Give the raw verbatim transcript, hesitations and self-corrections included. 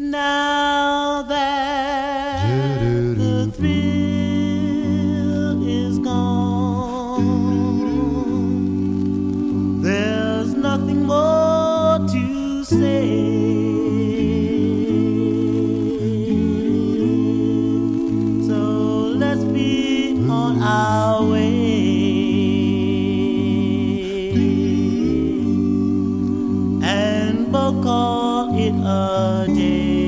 Now that the thrill is gone, there's nothing more to say. So let's be on our way and both call it a day.